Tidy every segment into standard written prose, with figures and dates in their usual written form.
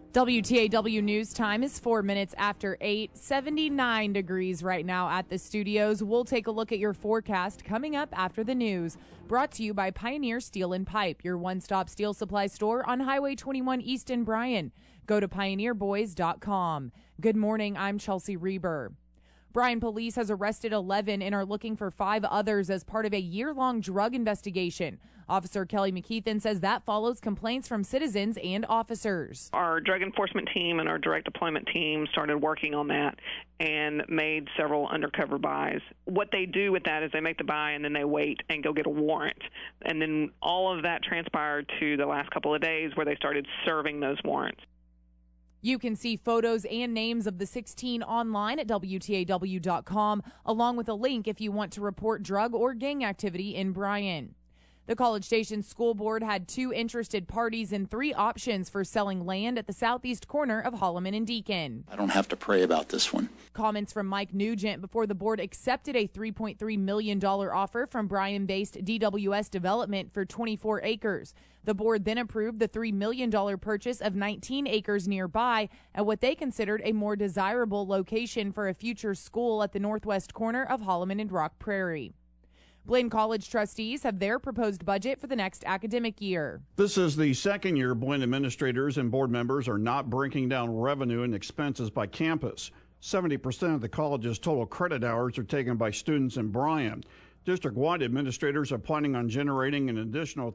WTAW News Time is 4 minutes after 8, 79 degrees right now at the studios. We'll take a look at your forecast coming up after the news. Brought to you by Pioneer Steel and Pipe, your one-stop steel supply store on Highway 21 East in Bryan. Go to pioneerboys.com. Good morning, I'm Chelsea Reber. Bryan police has arrested 11 and are looking for 5 others as part of a year-long drug investigation. Officer Kelly McKeithen says that follows complaints from citizens and officers. Our drug enforcement team and our direct deployment team started working on that and made several undercover buys. What they do with that is they make the buy and then they wait and go get a warrant. And then all of that transpired to the last couple of days where they started serving those warrants. You can see photos and names of the 16 online at WTAW.com, along with a link if you want to report drug or gang activity in Bryan. The College Station School Board had 2 interested parties and 3 options for selling land at the southeast corner of Holloman and Deacon. I don't have to pray about this one. Comments from Mike Nugent before the board accepted a $3.3 million offer from Bryan-based DWS Development for 24 acres. The board then approved the $3 million purchase of 19 acres nearby at what they considered a more desirable location for a future school at the northwest corner of Holloman and Rock Prairie. Blaine College trustees have their proposed budget for the next academic year. This is the second year Blaine administrators and board members are not breaking down revenue and expenses by campus. 70% of the college's total credit hours are taken by students in Bryan. District-wide administrators are planning on generating an additional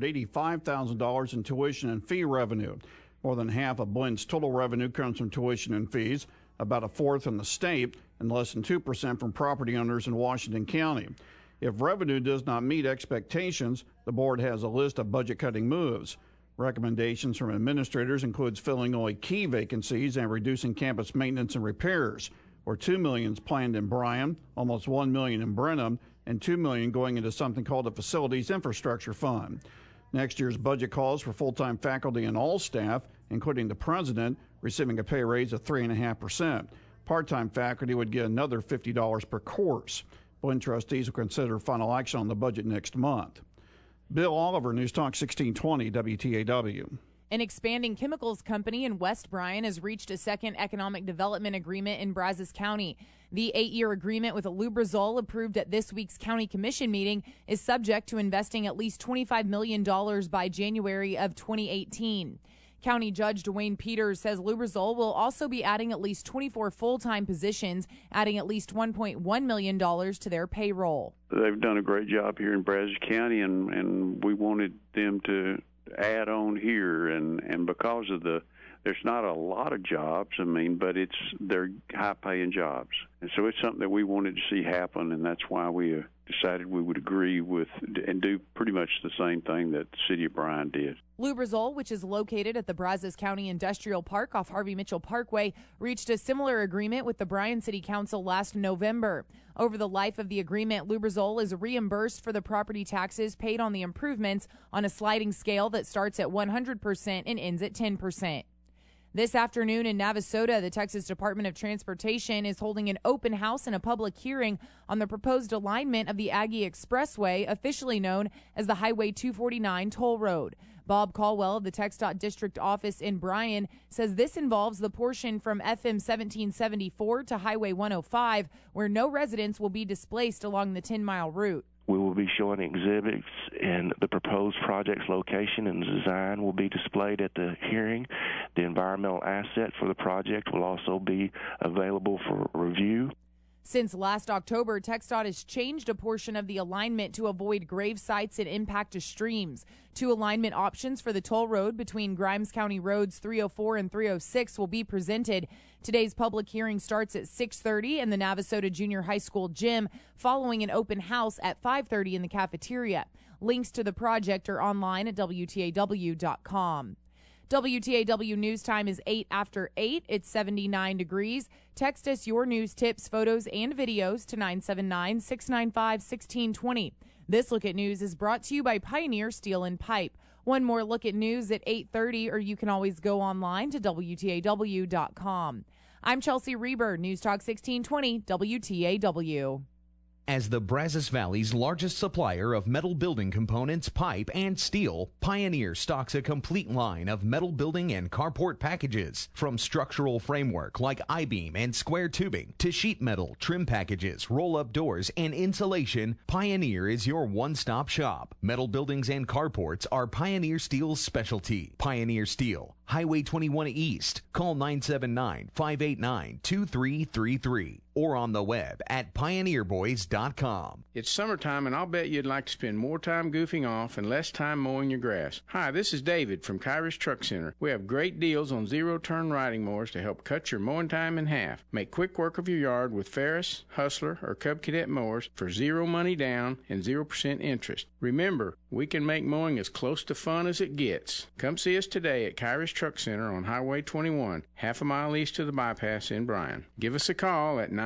$385,000 in tuition and fee revenue. More than half of Blaine's total revenue comes from tuition and fees, about a fourth in the state, and less than 2% from property owners in Washington County. If revenue does not meet expectations, the board has a list of budget-cutting moves. Recommendations from administrators includes filling only key vacancies and reducing campus maintenance and repairs, where $2 million is planned in Bryan, almost $1 million in Brenham, and $2 million going into something called the Facilities Infrastructure Fund. Next year's budget calls for full-time faculty and all staff, including the president, receiving a pay raise of 3.5%. Part-time faculty would get another $50 per course. Blaine trustees will consider final action on the budget next month. Bill Oliver, News Talk 1620, WTAW. An expanding chemicals company in West Bryan has reached a second economic development agreement in Brazos County. The 8-year agreement with Lubrizol, approved at this week's county commission meeting, is subject to investing at least $25 million by January of 2018. County Judge Dwayne Peters says Lubrizol will also be adding at least 24 full-time positions, adding at least $1.1 million to their payroll. They've done a great job here in Brazos County, and we wanted them to add on here, and because of there's not a lot of jobs, but they're high-paying jobs. And so it's something that we wanted to see happen, and that's why we decided we would agree with and do pretty much the same thing that the city of Bryan did. Lubrizol, which is located at the Brazos County Industrial Park off Harvey Mitchell Parkway, reached a similar agreement with the Bryan City Council last November. Over the life of the agreement, Lubrizol is reimbursed for the property taxes paid on the improvements on a sliding scale that starts at 100% and ends at 10%. This afternoon in Navasota, the Texas Department of Transportation is holding an open house and a public hearing on the proposed alignment of the Aggie Expressway, officially known as the Highway 249 toll road. Bob Caldwell of the TxDOT District Office in Bryan says this involves the portion from FM 1774 to Highway 105, where no residents will be displaced along the 10-mile route. We will be showing exhibits, and the proposed project's location and design will be displayed at the hearing. The environmental asset for the project will also be available for review. Since last October, TxDOT has changed a portion of the alignment to avoid grave sites and impact to streams. 2 alignment options for the toll road between Grimes County Roads 304 and 306 will be presented. Today's public hearing starts at 6:30 in the Navasota Junior High School gym, following an open house at 5:30 in the cafeteria. Links to the project are online at WTAW.com. WTAW News Time is 8 after 8. It's 79 degrees. Text us your news tips, photos, and videos to 979-695-1620. This Look at News is brought to you by Pioneer Steel and Pipe. One more look at news at 8:30, or you can always go online to WTAW.com. I'm Chelsea Reber, News Talk 1620, WTAW. As the Brazos Valley's largest supplier of metal building components, pipe, and steel, Pioneer stocks a complete line of metal building and carport packages. From structural framework like I-beam and square tubing to sheet metal, trim packages, roll-up doors, and insulation, Pioneer is your one-stop shop. Metal buildings and carports are Pioneer Steel's specialty. Pioneer Steel, Highway 21 East. Call 979-589-2333 or on the web at pioneerboys.com. It's summertime, and I'll bet you'd like to spend more time goofing off and less time mowing your grass. Hi, this is David from Kyrus Truck Center. We have great deals on zero-turn riding mowers to help cut your mowing time in half. Make quick work of your yard with Ferris, Hustler, or Cub Cadet mowers for zero money down and 0% interest. Remember, we can make mowing as close to fun as it gets. Come see us today at Kyrus Truck Center on Highway 21, half a mile east of the bypass in Bryan. Give us a call at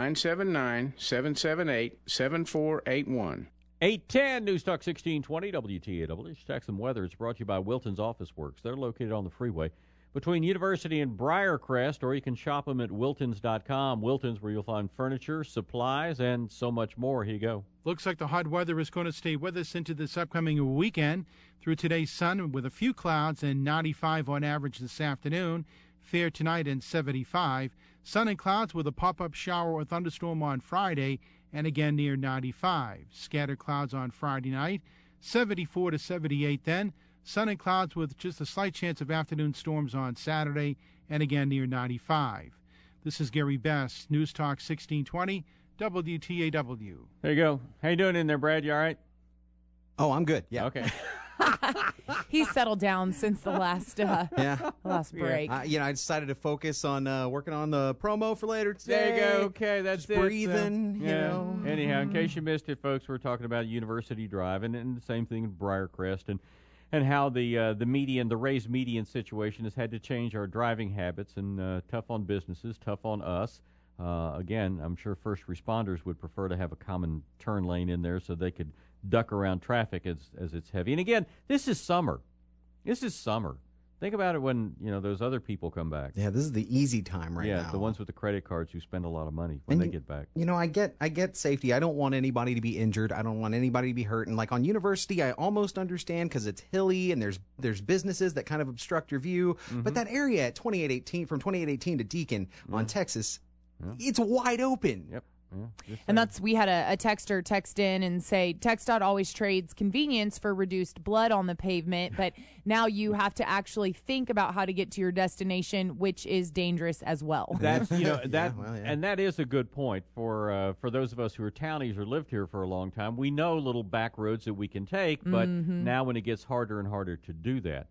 979-778-7481. 810 News Talk 1620 WTAW. Tax and Weather is brought to you by Wilton's Office Works. They're located on the freeway between University and Briarcrest, or you can shop them at wiltons.com. Wiltons, where you'll find furniture, supplies, and so much more. Here you go. Looks like the hot weather is going to stay with us into this upcoming weekend. Through today's sun with a few clouds and 95 on average this afternoon. Fair tonight and 75. Sun and clouds with a pop-up shower or thunderstorm on Friday and again near 95. Scattered clouds on Friday night, 74 to 78 then. Sun and clouds with just a slight chance of afternoon storms on Saturday and again near 95. This is Gary Best, News Talk 1620, WTAW. There you go. How you doing in there, Brad? You all right? Oh, I'm good. Yeah. Okay. He's settled down since the last last break. I decided to focus on working on the promo for later today. There you go. Okay, that's just breathing. You know. Anyhow, in case you missed it, folks, we're talking about University Drive and the same thing in Briarcrest and how the raised median situation has had to change our driving habits, and tough on businesses, tough on us. Again, I'm sure first responders would prefer to have a common turn lane in there so they could duck around traffic as it's heavy. And again, this is summer. Think about it when, those other people come back. Yeah, this is the easy time now. Yeah, the ones with the credit cards who spend a lot of money when they get back. I get safety. I don't want anybody to be injured. I don't want anybody to be hurt. And like on University, I almost understand because it's hilly and there's businesses that kind of obstruct your view. Mm-hmm. But that area at 2818, from 2818 to Deacon on Texas, it's wide open. Yep. Yeah, and we had a texter text in and say, TxDOT always trades convenience for reduced blood on the pavement, but now you have to actually think about how to get to your destination, which is dangerous as well. That's and that is a good point for those of us who are townies or lived here for a long time. We know little back roads that we can take, but now when it gets harder and harder to do that.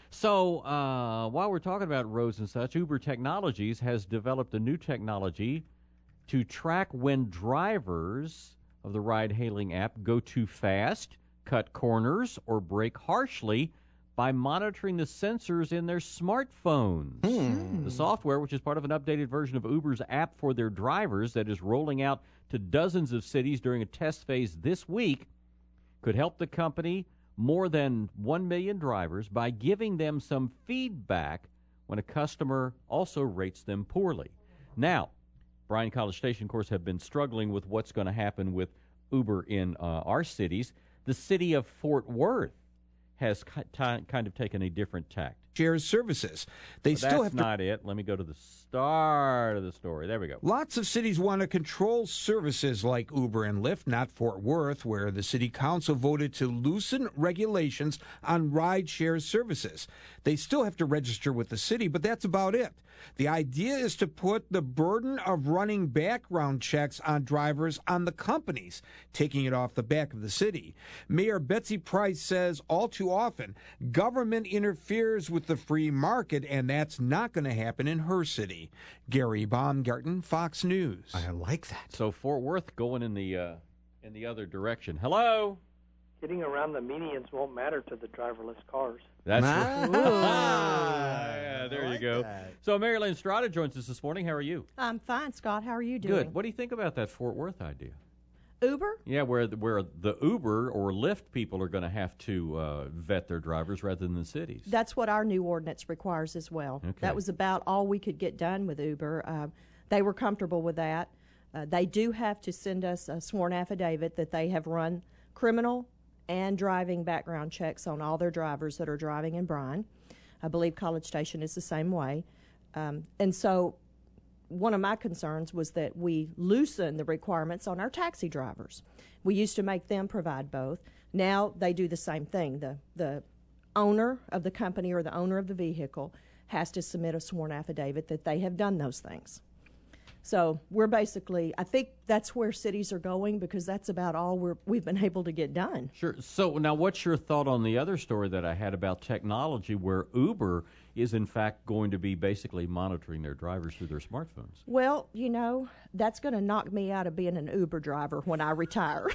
So while we're talking about roads and such, Uber Technologies has developed a new technology to track when drivers of the ride-hailing app go too fast, cut corners, or brake harshly by monitoring the sensors in their smartphones. The software, which is part of an updated version of Uber's app for their drivers that is rolling out to dozens of cities during a test phase this week, could help the company more than 1 million drivers by giving them some feedback when a customer also rates them poorly. Now, Bryan College Station, of course, have been struggling with what's going to happen with Uber in our cities. The city of Fort Worth has kind of taken a different tact. Shares services. That's not it. Let me go to the start of the story. There we go. Lots of cities want to control services like Uber and Lyft, not Fort Worth, where the city council voted to loosen regulations on ride-share services. They still have to register with the city, but that's about it. The idea is to put the burden of running background checks on drivers on the companies, taking it off the back of the city. Mayor Betsy Price says all too often government interferes with the free market, and that's not going to happen in her city. Gary Baumgarten, Fox News. I like that. So Fort Worth going in the other direction. Hello? Getting around the medians won't matter to the driverless cars. That's right. Yeah, there you go. That. So Mary Lynn Strada joins us this morning. How are you? I'm fine, Scott. How are you doing? Good. What do you think about that Fort Worth idea? Uber? Yeah, where the Uber or Lyft people are going to have to vet their drivers rather than the cities. That's what our new ordinance requires as well. Okay. That was about all we could get done with Uber. They were comfortable with that. They do have to send us a sworn affidavit that they have run criminal and driving background checks on all their drivers that are driving in Bryan. I believe College Station is the same way. And so one of my concerns was that we loosen the requirements on our taxi drivers. We used to make them provide both. Now they do the same thing. The owner of the company or the owner of the vehicle has to submit a sworn affidavit that they have done those things. So we're basically, I think that's where cities are going, because that's about all we've been able to get done. Sure. So now what's your thought on the other story that I had about technology, where Uber is in fact going to be basically monitoring their drivers through their smartphones? Well, that's going to knock me out of being an Uber driver when I retire.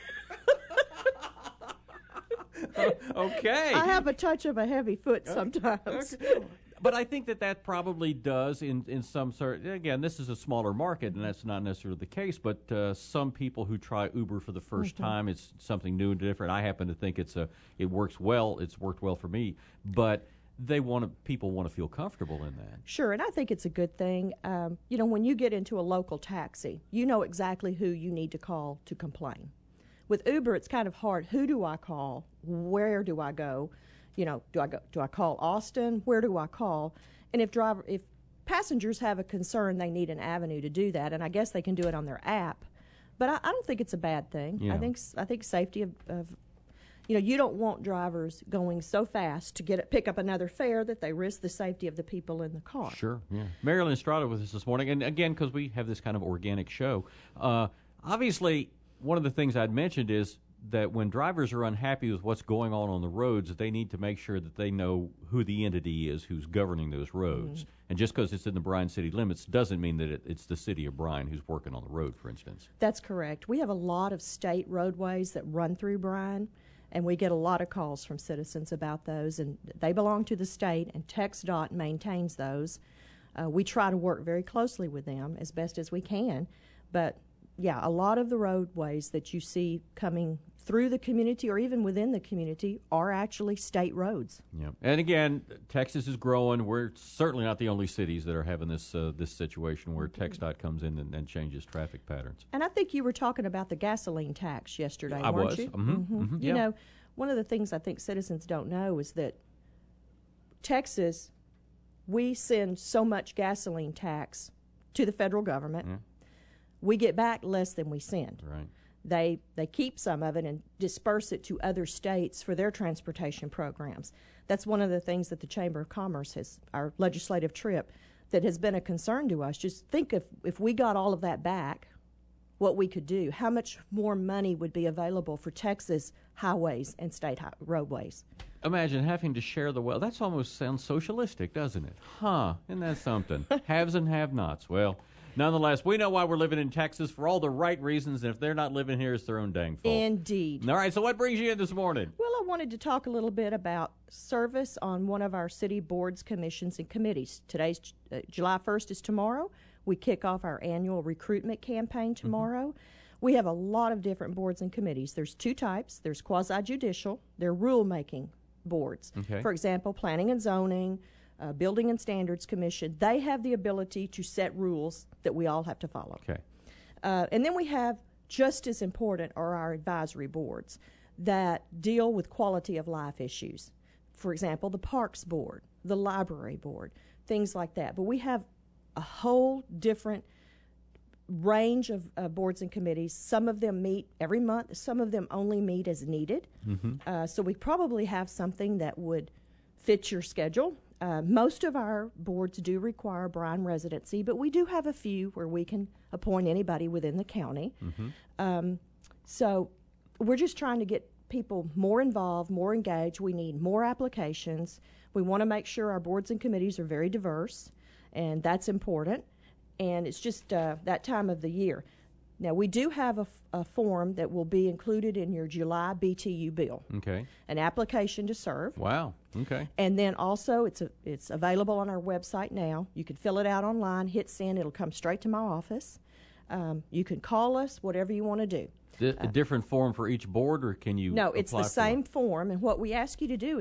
Okay. I have a touch of a heavy foot sometimes. Okay. But I think that probably does in some sort. Again, this is a smaller market, and that's not necessarily the case. But some people who try Uber for the first time, it's something new and different. I happen to think it works well. It's worked well for me. But people want to feel comfortable in that. Sure, and I think it's a good thing. When you get into a local taxi, you know exactly who you need to call to complain. With Uber, it's kind of hard. Who do I call? Where do I go? Do I call Austin? Where do I call? And if passengers have a concern, they need an avenue to do that, and I guess they can do it on their app. But I don't think it's a bad thing. Yeah. I think safety of you don't want drivers going so fast to pick up another fare that they risk the safety of the people in the car. Sure, yeah. Marilyn Estrada with us this morning, and again, because we have this kind of organic show, obviously one of the things I'd mentioned is that when drivers are unhappy with what's going on the roads, they need to make sure that they know who the entity is who's governing those roads. Mm-hmm. And just because it's in the Bryan city limits doesn't mean that it's the city of Bryan who's working on the road, for instance. That's correct. We have a lot of state roadways that run through Bryan, and we get a lot of calls from citizens about those, and they belong to the state, and TxDOT maintains those. We try to work very closely with them as best as we can, but yeah, a lot of the roadways that you see coming through the community or even within the community are actually state roads. Yeah, and again, Texas is growing. We're certainly not the only cities that are having this situation where TxDOT comes in and changes traffic patterns. And I think you were talking about the gasoline tax yesterday, I weren't was. you? Mm-hmm. Mm-hmm. You know, one of the things I think citizens don't know is that Texas, we send so much gasoline tax to the federal government. Yeah. We get back less than we send. Right. They keep some of it and disperse it to other states for their transportation programs. That's one of the things that the Chamber of Commerce has, our legislative trip, that has been a concern to us. Just think if we got all of that back, what we could do, how much more money would be available for Texas highways and state roadways. Imagine having to share the wealth. That almost sounds socialistic, doesn't it? Huh, isn't that something? Haves and have-nots. Well, nonetheless, we know why we're living in Texas for all the right reasons, and if they're not living here, it's their own dang fault. Indeed. All right, so what brings you in this morning? Well, I wanted to talk a little bit about service on one of our city boards, commissions, and committees. Today's July 1st is tomorrow. We kick off our annual recruitment campaign tomorrow. Mm-hmm. We have a lot of different boards and committees. There's two types. There's quasi-judicial. They're rule-making boards. Okay. For example, Planning and Zoning, Building and Standards Commission. They have the ability to set rules that we all have to follow. Okay. And then we have, just as important, are our advisory boards that deal with quality of life issues. For example, the Parks Board, the Library Board, things like that. But we have a whole different range of boards and committees. Some of them meet every month. Some of them only meet as needed. Mm-hmm. So we probably have something that would fit your schedule. Most of our boards do require Bryan residency, but we do have a few where we can appoint anybody within the county. Mm-hmm. So we're just trying to get people more involved, more engaged. We need more applications. We want to make sure our boards and committees are very diverse, and that's important. And it's just that time of the year. Now, we do have a form that will be included in your July BTU bill. Okay. An application to serve. Wow. Okay. And then also it's available on our website now. You can fill it out online, hit send. It'll come straight to my office. You can call us, whatever you want to do. A different form for each board, or can you No, it's the same form. And what we ask you to do is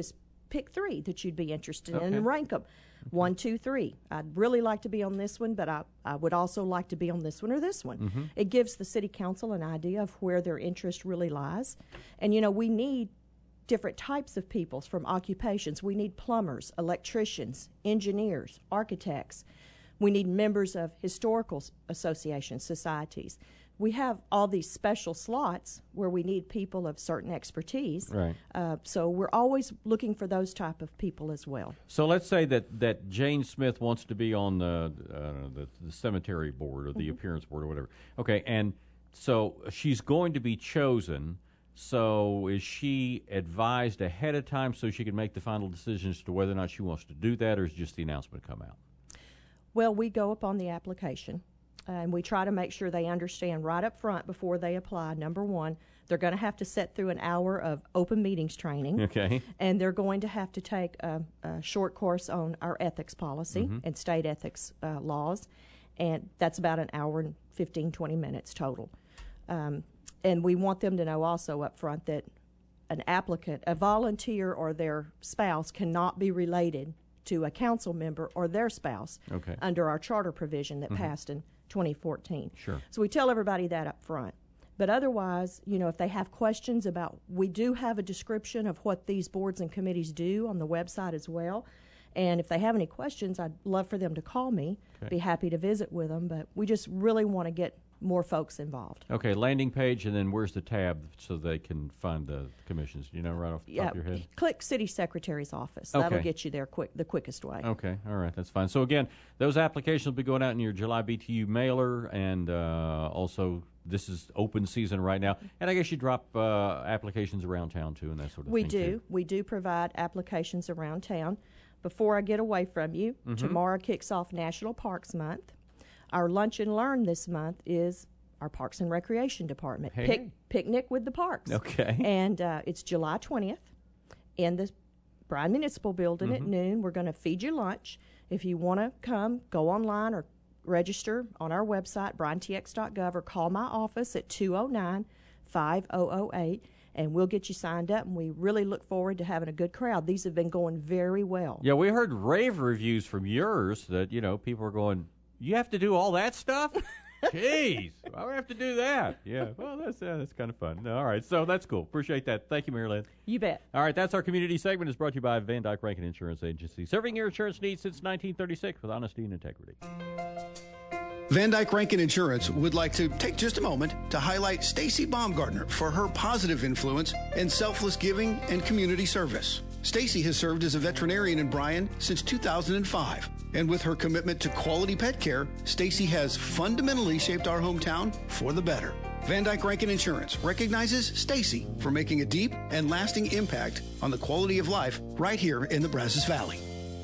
pick 3 that you'd be interested in and rank them. 1, 2, 3. I'd really like to be on this one, but I would also like to be on this one or this one. It gives the city council an idea of where their interest really lies. And, we need different types of people from occupations. We need plumbers, electricians, engineers, architects. We need members of historical associations, societies. We have all these special slots where we need people of certain expertise. Right. So we're always looking for those type of people as well. So let's say that Jane Smith wants to be on the cemetery board or the appearance board or whatever. Okay, and so she's going to be chosen. So is she advised ahead of time so she can make the final decision as to whether or not she wants to do that, or is just the announcement come out? Well, we go upon the application. And we try to make sure they understand right up front before they apply. Number one, they're going to have to sit through an hour of open meetings training. Okay. And they're going to have to take a short course on our ethics policy and state ethics laws. And that's about an hour and 15, 20 minutes total. And we want them to know also up front that an applicant, a volunteer or their spouse cannot be related to a council member or their spouse under our charter provision that passed in 2014. Sure. So we tell everybody that up front. But otherwise, if they have questions about, we do have a description of what these boards and committees do on the website as well. And if they have any questions, I'd love for them to call me. Be happy to visit with them. But we just really want to get more folks involved. Okay, landing page, and then where's the tab so they can find the commissions? Right off the top of your head? Click City Secretary's office. That'll get you there the quickest way. Okay, all right, that's fine. So again, those applications will be going out in your July BTU mailer, and also this is open season right now. And I guess you drop applications around town too and that sort of thing. We do. Too. We do provide applications around town. Before I get away from you, tomorrow kicks off National Parks Month. Our Lunch and Learn this month is our Parks and Recreation Department. Picnic with the Parks. Okay. And it's July 20th in the Bryan Municipal Building at noon. We're going to feed you lunch. If you want to come, go online or register on our website, bryantx.gov, or call my office at 209-5008, and we'll get you signed up, and we really look forward to having a good crowd. These have been going very well. Yeah, we heard rave reviews from yours that, people are going, you have to do all that stuff? Jeez, why would I have to do that? Yeah, well, that's kind of fun. All right, so that's cool. Appreciate that. Thank you, Mary Lynn. You bet. All right, that's our community segment. It's brought to you by Van Dyke Rankin Insurance Agency, serving your insurance needs since 1936 with honesty and integrity. Van Dyke Rankin Insurance would like to take just a moment to highlight Stacy Baumgartner for her positive influence in selfless giving and community service. Stacy has served as a veterinarian in Bryan since 2005. And with her commitment to quality pet care, Stacy has fundamentally shaped our hometown for the better. Van Dyke Rankin Insurance recognizes Stacy for making a deep and lasting impact on the quality of life right here in the Brazos Valley.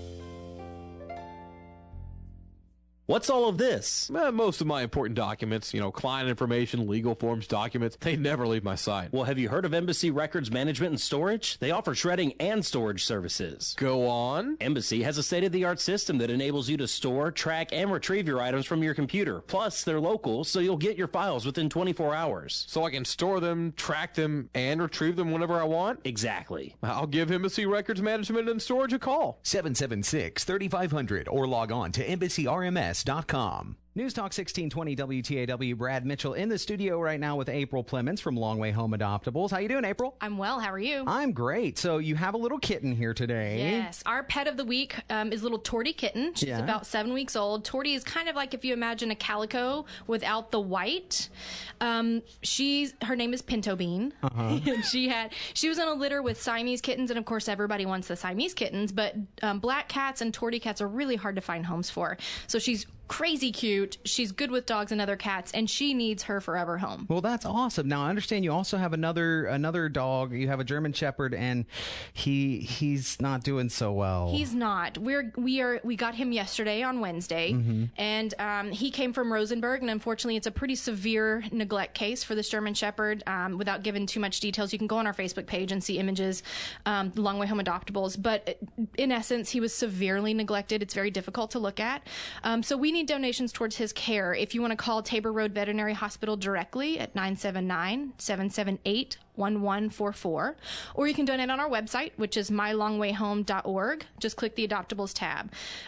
What's all of this? Most of my important documents, client information, legal forms, documents, they never leave my site. Well, have you heard of Embassy Records Management and Storage? They offer shredding and storage services. Go on. Embassy has a state-of-the-art system that enables you to store, track, and retrieve your items from your computer. Plus, they're local, so you'll get your files within 24 hours. So I can store them, track them, and retrieve them whenever I want? Exactly. I'll give Embassy Records Management and Storage a call. 776-3500 or log on to EmbassyRMS.com. News Talk 1620 WTAW. Brad Mitchell in the studio right now with April Plemons from Long Way Home Adoptables. How you doing, April? I'm well. How are you? I'm great. So you have a little kitten here today. Yes. Our pet of the week is little Torty Kitten. She's about 7 weeks old. Torty is kind of like if you imagine a calico without the white. Her name is Pinto Bean. And she was in a litter with Siamese kittens, and of course everybody wants the Siamese kittens, but black cats and Torty cats are really hard to find homes for. So she's crazy cute. She's good with dogs and other cats, and she needs her forever home. Well, that's awesome. Now, I understand you also have another dog. You have a German Shepherd, and he's not doing so well. He's not. We got him yesterday on Wednesday, and he came from Rosenberg, and unfortunately, it's a pretty severe neglect case for this German Shepherd. Without giving too much details, you can go on our Facebook page and see images, Long Way Home Adoptables. But in essence, he was severely neglected. It's very difficult to look at. So we need donations towards his care. If you want to call Tabor Road Veterinary Hospital directly at 979-778 1144, or you can donate on our website, which is mylongwayhome.org. Just click the Adoptables tab.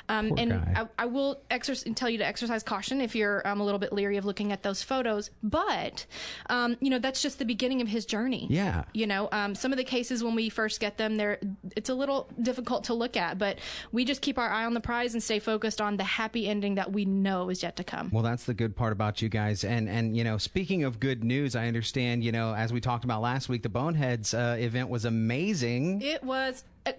I will tell you to exercise caution if you're a little bit leery of looking at those photos, but that's just the beginning of his journey. Yeah. Some of the cases when we first get them, it's a little difficult to look at, but we just keep our eye on the prize and stay focused on the happy ending that we know is yet to come. Well, that's the good part about you guys. And speaking of good news, I understand, as we talked about last week, the Boneheads event was amazing. It was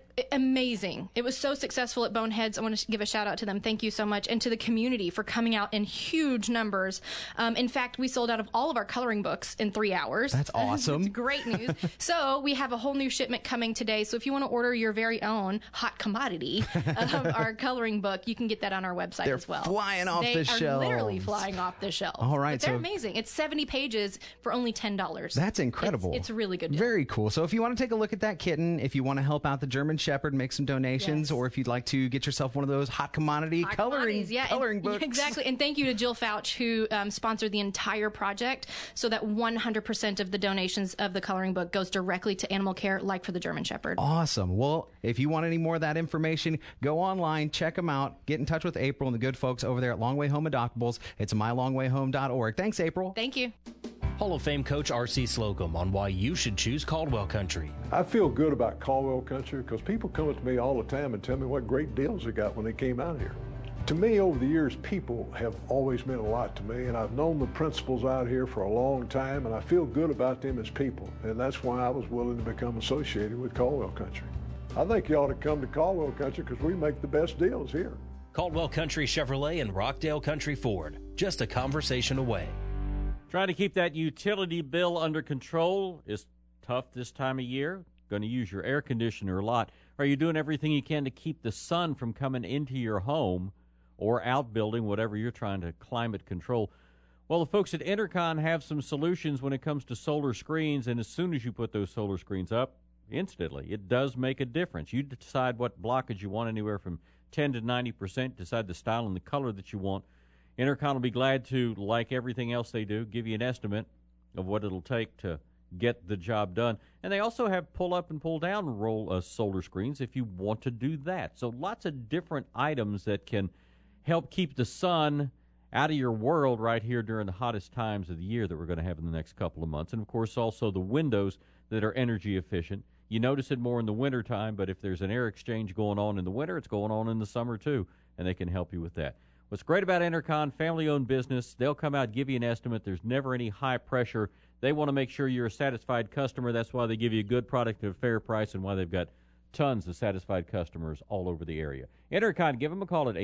amazing. It was so successful at Boneheads. I want to give a shout out to them. Thank you so much. And to the community for coming out in huge numbers. In fact, we sold out of all of our coloring books in 3 hours. That's awesome. It's great news. So we have a whole new shipment coming today. So if you want to order your very own hot commodity of our coloring book, you can get that on our website as well. They're flying off the shelves. They are literally flying off the shelves. All right. But they're amazing. It's 70 pages for only $10. That's incredible. It's a really good deal. Very cool. So if you want to take a look at that kitten, if you want to help out the German Shepherd, make some donations, or if you'd like to get yourself one of those hot commodity coloring books. Exactly. And thank you to Jill Fouch, who sponsored the entire project, so that 100% of the donations of the coloring book goes directly to animal care, like for the German Shepherd. Awesome. Well, if you want any more of that information, go online, check them out, get in touch with April and the good folks over there at Long Way Home Adoptables. It's mylongwayhome.org. Thanks, April. Thank you. Hall of Fame coach R.C. Slocum on why you should choose Caldwell Country. I feel good about Caldwell Country because people come up to me all the time and tell me what great deals they got when they came out here. To me, over the years, people have always meant a lot to me, and I've known the principals out here for a long time, and I feel good about them as people, and that's why I was willing to become associated with Caldwell Country. I think you ought to come to Caldwell Country because we make the best deals here. Caldwell Country Chevrolet and Rockdale Country Ford, just a conversation away. Trying to keep that utility bill under control is tough this time of year. Going to use your air conditioner a lot. Are you doing everything you can to keep the sun from coming into your home or outbuilding, whatever you're trying to climate control? Well, the folks at Intercon have some solutions when it comes to solar screens, and as soon as you put those solar screens up, instantly, it does make a difference. You decide what blockage you want, anywhere from 10 to 90%, decide the style and the color that you want. Intercon will be glad to, like everything else they do, give you an estimate of what it'll take to get the job done. And they also have pull-up and pull-down solar screens if you want to do that. So lots of different items that can help keep the sun out of your world right here during the hottest times of the year that we're going to have in the next couple of months. And, of course, also the windows that are energy efficient. You notice it more in the wintertime, but if there's an air exchange going on in the winter, it's going on in the summer too, and they can help you with that. What's great about Intercon, family-owned business, they'll come out, give you an estimate. There's never any high pressure. They want to make sure you're a satisfied customer. That's why they give you a good product at a fair price and why they've got tons of satisfied customers all over the area. Intercon, give them a call at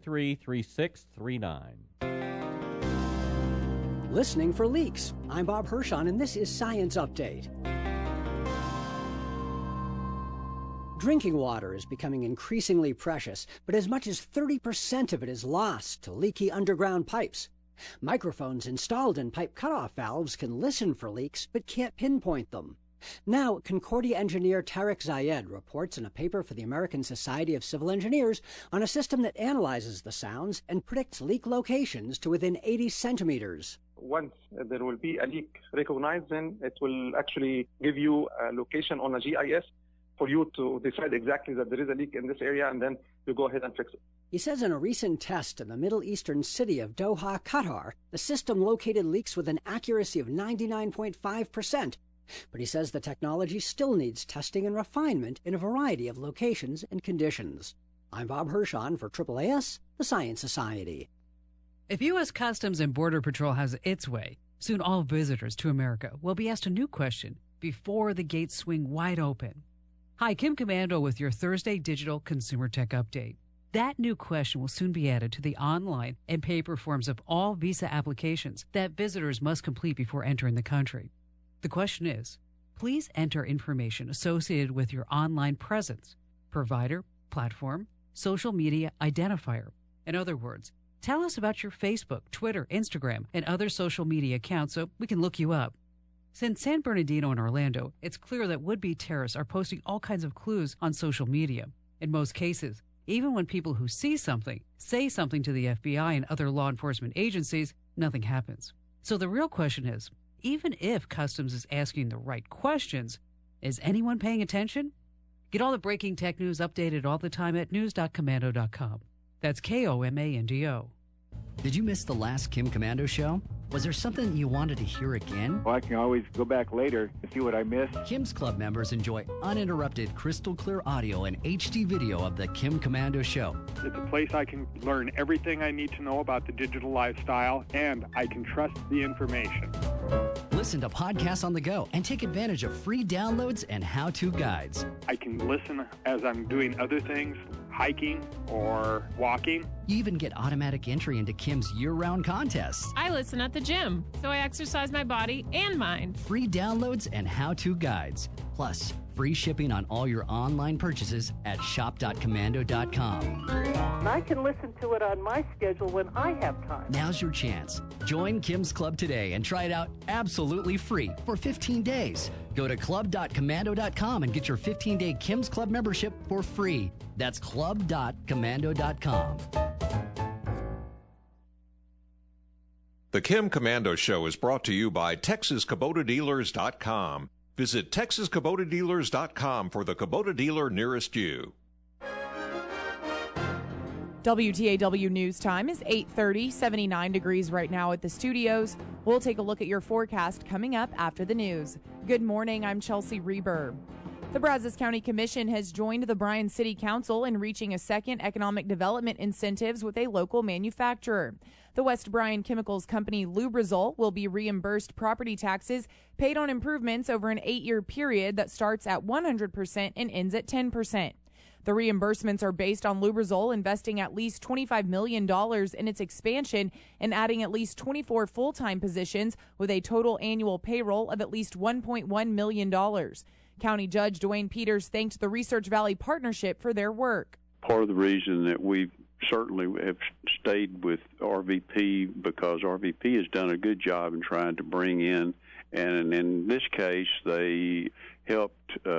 823-3639. Listening for leaks. I'm Bob Hirschon, and this is Science Update. Drinking water is becoming increasingly precious, but as much as 30% of it is lost to leaky underground pipes. Microphones installed in pipe cutoff valves can listen for leaks, but can't pinpoint them. Now, Concordia engineer Tarek Zayed reports in a paper for the American Society of Civil Engineers on a system that analyzes the sounds and predicts leak locations to within 80 centimeters. Once there will be a leak recognized, then it will actually give you a location on a GIS for you to decide exactly that there is a leak in this area, and then you go ahead and fix it. He says in a recent test in the Middle Eastern city of Doha, Qatar, the system located leaks with an accuracy of 99.5%. But he says the technology still needs testing and refinement in a variety of locations and conditions. I'm Bob Hirschon for AAAS, the Science Society. If U.S. Customs and Border Patrol has its way, soon all visitors to America will be asked a new question before the gates swing wide open. Hi, Kim Commando with your Thursday Digital Consumer Tech Update. That new question will soon be added to the online and paper forms of all visa applications that visitors must complete before entering the country. The question is, please enter information associated with your online presence, provider, platform, social media identifier. In other words, tell us about your Facebook, Twitter, Instagram, and other social media accounts so we can look you up. Since San Bernardino and Orlando, it's clear that would-be terrorists are posting all kinds of clues on social media. In most cases, even when people who see something say something to the FBI and other law enforcement agencies, nothing happens. So the real question is even if Customs is asking the right questions, is anyone paying attention? Get all the breaking tech news updated all the time at news.komando.com. That's KOMANDO. Did you miss the last Kim Komando show? Was there something you wanted to hear again? Well, I can always go back later to see what I missed. Kim's Club members enjoy uninterrupted, crystal clear audio and HD video of the Kim Komando show. It's a place I can learn everything I need to know about the digital lifestyle, and I can trust the information. Listen to podcasts on the go and take advantage of free downloads and how-to guides. I can listen as I'm doing other things, hiking or walking. You even get automatic entry into Kim's year-round contests. I listen at the gym, so I exercise my body and mind. Free downloads and how-to guides. Plus, free shipping on all your online purchases at shop.komando.com. And I can listen to it on my schedule when I have time. Now's your chance. Join Kim's Club today and try it out absolutely free for 15 days. Go to club.komando.com and get your 15-day Kim's Club membership for free. That's club.komando.com. The Kim Komando Show is brought to you by TexasKubotaDealers.com. Visit TexasKubotaDealers.com for the Kubota dealer nearest you. WTAW News Time is 8:30, 79 degrees right now at the studios. We'll take a look at your forecast coming up after the news. Good morning, I'm Chelsea Reber. The Brazos County Commission has joined the Bryan City Council in reaching a second economic development incentives with a local manufacturer. The West Bryan Chemicals Company Lubrizol will be reimbursed property taxes paid on improvements over an 8-year period that starts at 100% and ends at 10%. The reimbursements are based on Lubrizol investing at least $25 million in its expansion and adding at least 24 full-time positions with a total annual payroll of at least $1.1 million. County Judge Dwayne Peters thanked the Research Valley Partnership for their work. Part of the reason that we certainly have stayed with RVP because RVP has done a good job in trying to bring in, and in this case, they helped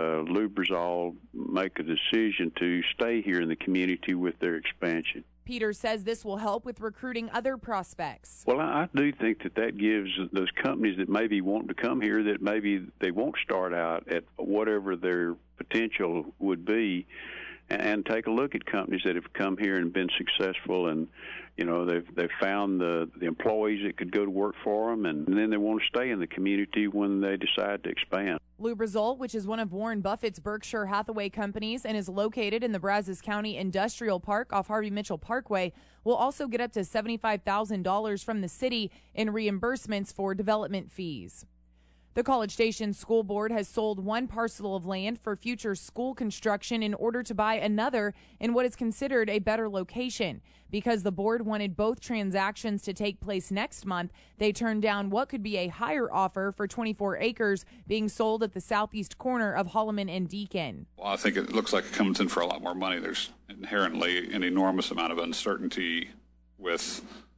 Lubrizol make a decision to stay here in the community with their expansion. Peters says this will help with recruiting other prospects. Well, I do think that gives those companies that maybe want to come here that maybe they won't start out at whatever their potential would be, and take a look at companies that have come here and been successful, and you know they've found the employees that could go to work for them, and then they want to stay in the community when they decide to expand. Lubrizol, which is one of Warren Buffett's Berkshire Hathaway companies and is located in the Brazos County Industrial Park off Harvey Mitchell Parkway, will also get up to $75,000 from the city in reimbursements for development fees. The College Station School Board has sold one parcel of land for future school construction in order to buy another in what is considered a better location. Because the board wanted both transactions to take place next month, they turned down what could be a higher offer for 24 acres being sold at the southeast corner of Holloman and Deacon. Well, I think it looks like it comes in for a lot more money. There's inherently an enormous amount of uncertainty with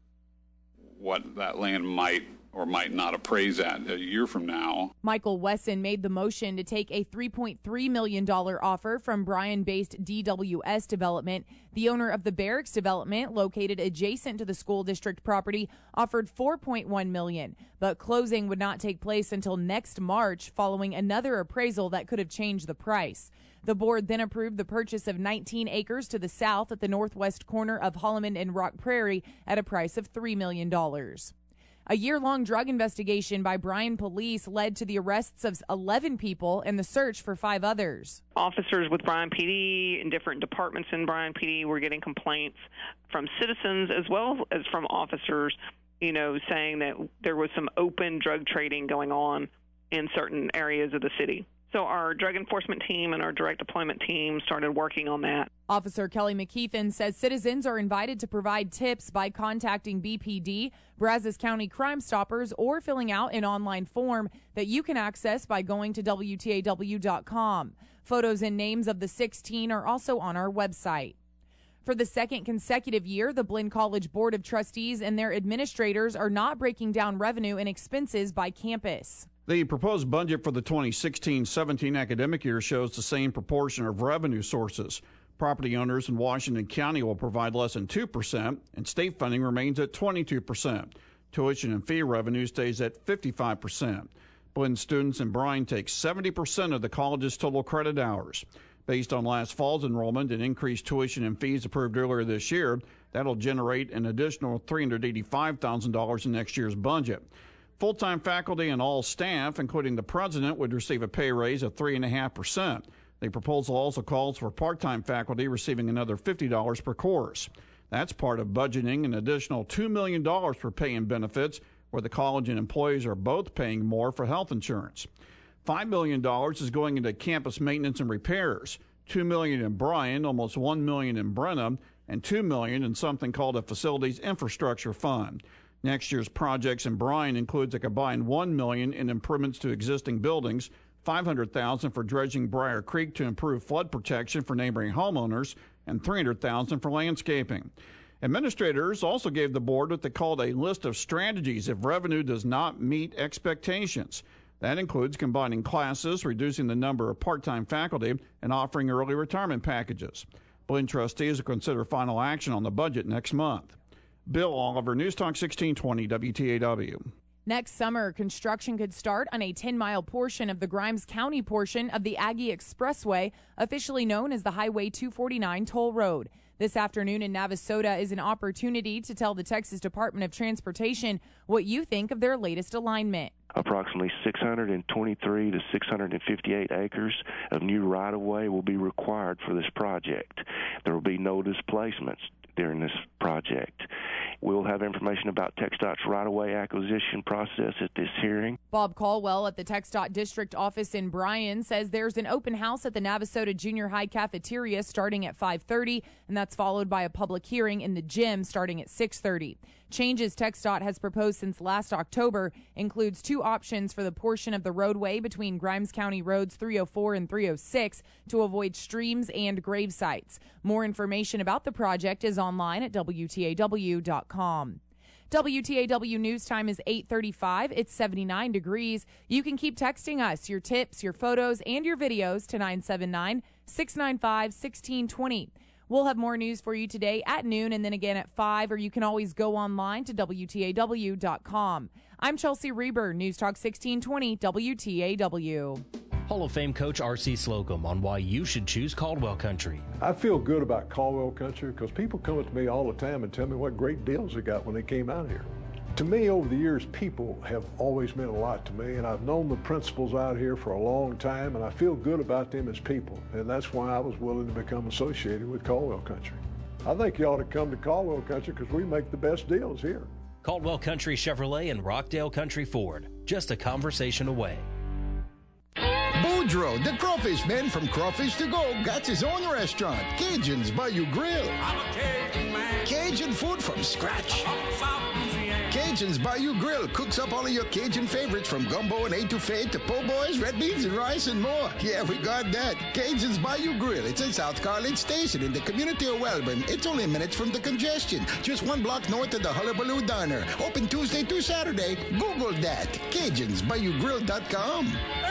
what that land might or might not appraise at a year from now. Michael Wesson made the motion to take a $3.3 million offer from Bryan-based DWS Development. The owner of the Barracks development, located adjacent to the school district property, offered $4.1 million, but closing would not take place until next March following another appraisal that could have changed the price. The board then approved the purchase of 19 acres to the south at the northwest corner of Holloman and Rock Prairie at a price of $3 million. A year-long drug investigation by Bryan police led to the arrests of 11 people and the search for 5 others. Officers with Bryan PD and different departments in Bryan PD were getting complaints from citizens as well as from officers, saying that there was some open drug trading going on in certain areas of the city. So our drug enforcement team and our direct deployment team started working on that. Officer Kelly McKeithen says citizens are invited to provide tips by contacting BPD, Brazos County Crime Stoppers, or filling out an online form that you can access by going to WTAW.com. Photos and names of the 16 are also on our website. For the second consecutive year, the Blinn College Board of Trustees and their administrators are not breaking down revenue and expenses by campus. The proposed budget for the 2016-17 academic year shows the same proportion of revenue sources. Property owners in Washington County will provide less than 2%, and state funding remains at 22%. Tuition and fee revenue stays at 55%. Blinn students in Bryan take 70% of the college's total credit hours. Based on last fall's enrollment and increased tuition and fees approved earlier this year, that'll generate an additional $385,000 in next year's budget. Full-time faculty and all staff, including the president, would receive a pay raise of 3.5%. The proposal also calls for part-time faculty receiving another $50 per course. That's part of budgeting an additional $2 million for pay and benefits, where the college and employees are both paying more for health insurance. $5 million is going into campus maintenance and repairs, $2 million in Bryan, almost $1 million in Brenham, and $2 million in something called a Facilities Infrastructure Fund. Next year's projects in Bryan includes a combined $1 million in improvements to existing buildings, $500,000 for dredging Briar Creek to improve flood protection for neighboring homeowners, and $300,000 for landscaping. Administrators also gave the board what they called a list of strategies if revenue does not meet expectations. That includes combining classes, reducing the number of part-time faculty, and offering early retirement packages. Blinn trustees will consider final action on the budget next month. Bill Oliver, News Talk 1620 WTAW. Next summer, construction could start on a 10-mile portion of the Grimes County portion of the Aggie Expressway, officially known as the Highway 249 toll road. This afternoon in Navasota is an opportunity to tell the Texas Department of Transportation what you think of their latest alignment. Approximately 623 to 658 acres of new right-of-way will be required for this project. There will be no displacements during this project. We'll have information about TxDOT's right-of-way acquisition process at this hearing. Bob Caldwell at the TxDOT District Office in Bryan says there's an open house at the Navasota Junior High Cafeteria starting at 5:30, and that's followed by a public hearing in the gym starting at 6:30. Changes TxDOT has proposed since last October includes two options for the portion of the roadway between Grimes County Roads 304 and 306 to avoid streams and grave sites. More information about the project is online at WTAW.com. WTAW News Time is 8:35. It's 79 degrees. You can keep texting us your tips, your photos, and your videos to 979-695-1620. We'll have more news for you today at noon and then again at 5, or you can always go online to WTAW.com. I'm Chelsea Reber, News Talk 1620 WTAW. Hall of Fame coach R.C. Slocum on why you should choose Caldwell Country. I feel good about Caldwell Country because people come up to me all the time and tell me what great deals they got when they came out here. To me, over the years, people have always meant a lot to me, and I've known the principals out here for a long time, and I feel good about them as people, and that's why I was willing to become associated with Caldwell Country. I think you ought to come to Caldwell Country because we make the best deals here. Caldwell Country Chevrolet and Rockdale Country Ford, just a conversation away. Boudreaux, the crawfish man from Crawfish to Go, got his own restaurant, Cajun's Bayou Grill. I'm a Cajun man. Cajun food from scratch. Cajun's Bayou Grill cooks up all of your Cajun favorites from gumbo and etouffee to po' boys, red beans, and rice and more. Yeah, we got that. Cajun's Bayou Grill. It's in South Carlin Station in the community of Welborn. It's only minutes from the congestion. Just 1 block north of the Hullabaloo Diner. Open Tuesday through Saturday. Google that. CajunsBayouGrill.com.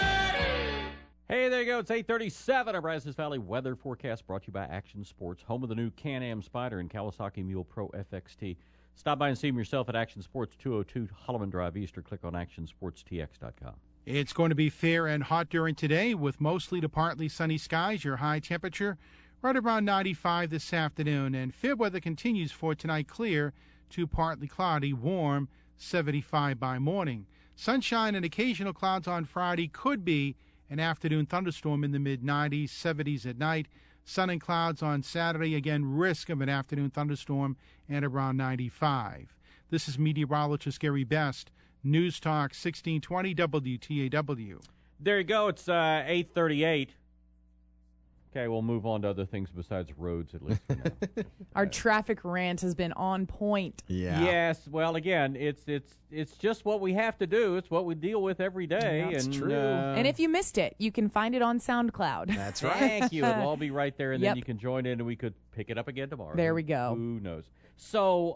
Hey, there you go. It's 8:37. Our Brazos Valley weather forecast brought to you by Action Sports, home of the new Can-Am Spyder and Kawasaki Mule Pro FXT. Stop by and see them yourself at Action Sports, 202 Holloman Drive East, or click on actionsportstx.com. It's going to be fair and hot during today with mostly to partly sunny skies. Your high temperature right around 95 this afternoon. And fair weather continues for tonight, clear to partly cloudy, warm, 75 by morning. Sunshine and occasional clouds on Friday, could be an afternoon thunderstorm in the mid-90s, 70s at night. Sun and clouds on Saturday, again, risk of an afternoon thunderstorm and around 95. This is meteorologist Gary Best, News Talk 1620 WTAW. There you go. It's 8:38. Okay, we'll move on to other things besides roads, at least for now. Our traffic rant has been on point. Yeah. Yes. Well, again, it's just what we have to do. It's what we deal with every day. That's true. And if you missed it, you can find it on SoundCloud. That's right. Thank you. It'll all be right there, and Yep. then you can join in, and we could pick it up again tomorrow. There we go. Who knows? So,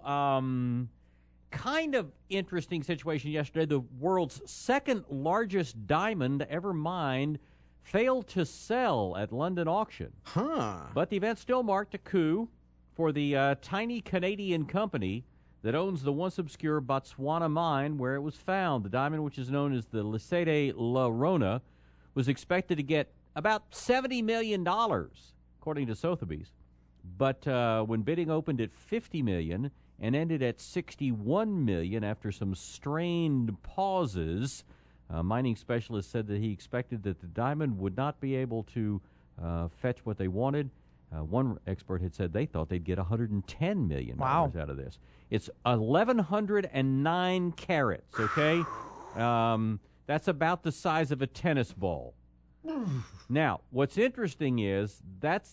kind of interesting situation yesterday. The world's second largest diamond ever mined failed to sell at London auction. Huh. But the event still marked a coup for the tiny Canadian company that owns the once obscure Botswana mine where it was found. The diamond, which is known as the Lesedi La Rona, was expected to get about $70 million, according to Sotheby's. But when bidding opened at $50 million and ended at $61 million after some strained pauses, mining specialists said that he expected that the diamond would not be able to fetch what they wanted. One expert had said they thought they'd get $110 million out of this. It's 1,109 carats, okay? That's about the size of a tennis ball. Now, what's interesting is that's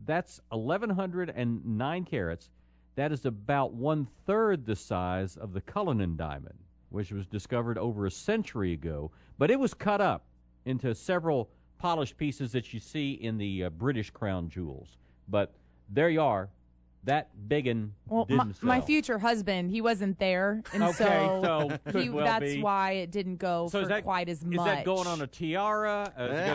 1,109 carats. That is about 1/3 the size of the Cullinan diamond, which was discovered over a century ago. But it was cut up into several polished pieces that you see in the British crown jewels. But there you are. That biggin didn't sell. My future husband, he wasn't there, and so that's why it didn't go for quite as much. Is that going on a tiara?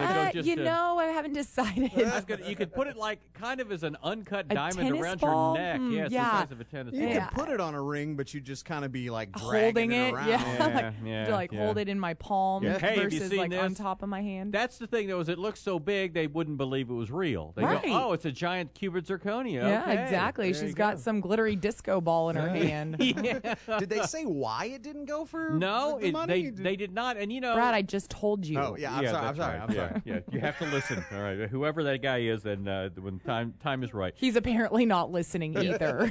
I haven't decided. You could put it like kind of as an uncut diamond around ball? your neck. It's the size of a tennis ball. You could put it on a ring, but you'd just kind of be like holding it around. Hold it in my palm versus like this? on top of my hand. That's the thing, though, is it looks so big they wouldn't believe it was real. They go, oh, it's a giant cubic zirconia. Yeah, okay. exactly. She's got some glittery disco ball in her hand. Did they say why it didn't go for the money? They did not. And, Brad, I just told you. Oh, yeah, I'm sorry. Yeah, you have to listen. All right, whoever that guy is, and when time is right. He's apparently not listening either.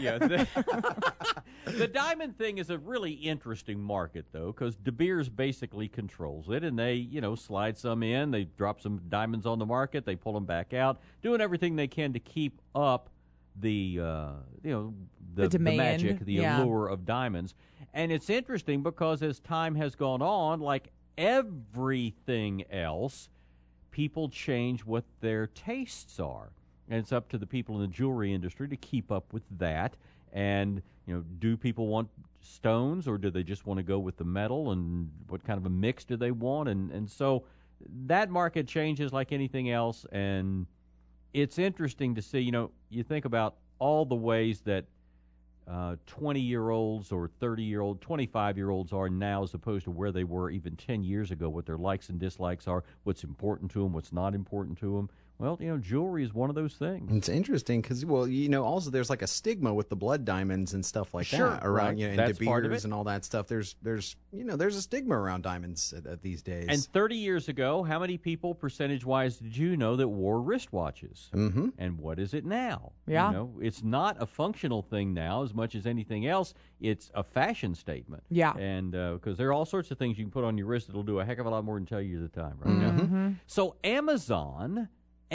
The diamond thing is a really interesting market, though, because De Beers basically controls it, and they, slide some in, they drop some diamonds on the market, they pull them back out, doing everything they can to keep up the demand, the magic, the allure of diamonds. And it's interesting because as time has gone on, like everything else, people change what their tastes are. And it's up to the people in the jewelry industry to keep up with that. And, do people want stones, or do they just want to go with the metal, and what kind of a mix do they want? And so that market changes like anything else, and it's interesting to see, you think about all the ways that 20-year-olds or 30-year-old, 25-year-olds are now as opposed to where they were even 10 years ago, what their likes and dislikes are, what's important to them, what's not important to them. Well, jewelry is one of those things. It's interesting because, also there's like a stigma with the blood diamonds and stuff like that around, and De Beers and all that stuff. There's a stigma around diamonds these days. And 30 years ago, how many people, percentage-wise, did you know that wore wristwatches? Mm-hmm. And what is it now? Yeah. It's not a functional thing now as much as anything else. It's a fashion statement. Yeah. And because there are all sorts of things you can put on your wrist that'll do a heck of a lot more than tell you the time right Mm-hmm. now. So Amazon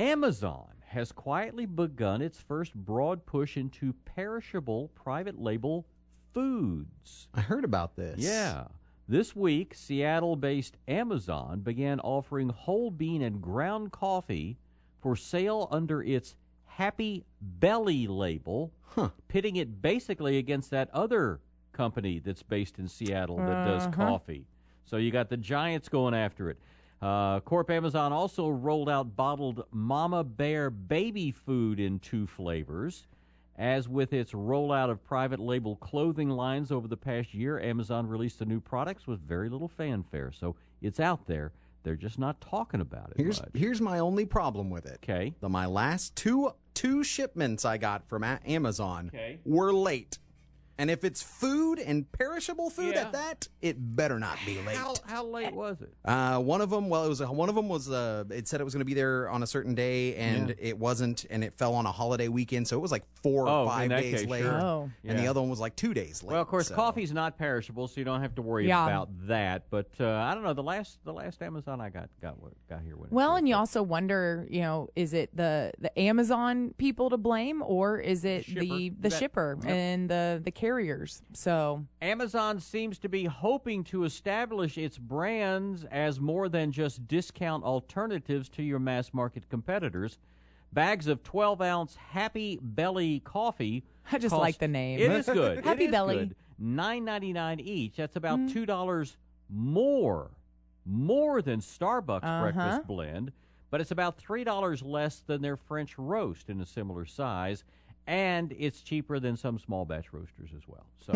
has quietly begun its first broad push into perishable private label foods. I heard about this. Yeah. This week, Seattle-based Amazon began offering whole bean and ground coffee for sale under its Happy Belly label, pitting it basically against that other company that's based in Seattle that does coffee. So you got the giants going after it. Corp Amazon also rolled out bottled Mama Bear baby food in 2 flavors. As with its rollout of private label clothing lines over the past year, Amazon released the new products with very little fanfare. So it's out there. They're just not talking about it much. Here's my only problem with it. Okay. My last two shipments I got from Amazon were late. And if it's food and perishable food at that, it better not be late. How late was it? One of them was it said it was going to be there on a certain day, and it wasn't, and it fell on a holiday weekend, so it was like 4 or 5 days late. Sure. And the other one was like 2 days late. Well, of course, coffee's not perishable, so you don't have to worry about that. But I don't know. The last Amazon I got here. And you also wonder, is it the Amazon people to blame, or is it the shipper and the carriers? So Amazon seems to be hoping to establish its brands as more than just discount alternatives to your mass market competitors. Bags of 12-ounce Happy Belly coffee. I just like the name. It is good. Happy Belly. $9.99 each. That's about $2 more than Starbucks breakfast blend, but it's about $3 less than their French roast in a similar size. And it's cheaper than some small batch roasters as well. So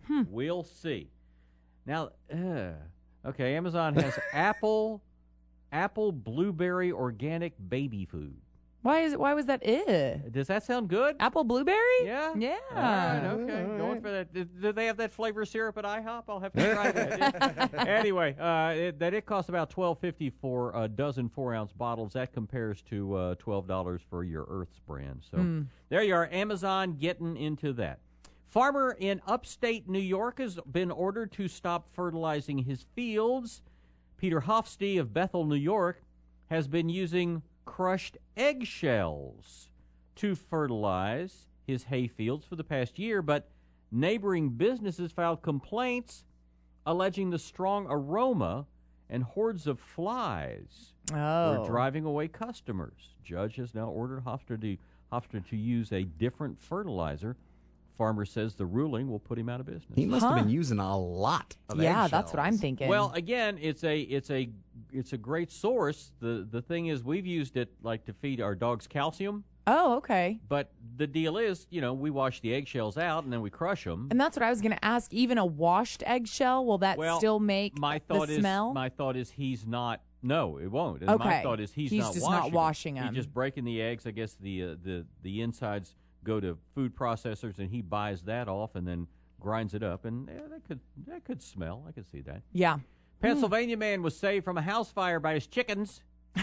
We'll see. Now, okay, Amazon has apple blueberry organic baby food. Why was that Does that sound good? Apple blueberry? Yeah. Yeah. All right, okay. Going for that. Do they have that flavor syrup at IHOP? I'll have to try that. Anyway, it costs about $12.50 for a dozen 4-ounce bottles. That compares to $12 for your Earth's brand. So there you are, Amazon getting into that. Farmer in upstate New York has been ordered to stop fertilizing his fields. Peter Hofstee of Bethel, New York, has been using crushed eggshells to fertilize his hay fields for the past year, but neighboring businesses filed complaints alleging the strong aroma and hordes of flies were driving away customers. Judge has now ordered Hofstee to use a different fertilizer. Farmer says the ruling will put him out of business. He must have been using a lot of eggshells. That's what I'm thinking. Well, again, it's a great source. The thing is, we've used it like to feed our dogs calcium. Oh, okay. But the deal is, we wash the eggshells out and then we crush them. And that's what I was going to ask. Even a washed eggshell, will that still make the smell? My thought is he's not. No, it won't. And okay. My thought is he's just not washing them. He's just breaking the eggs. I guess the insides go to food processors, and he buys that off and then grinds it up, and that could smell. I could see that. Yeah. Pennsylvania man was saved from a house fire by his chickens.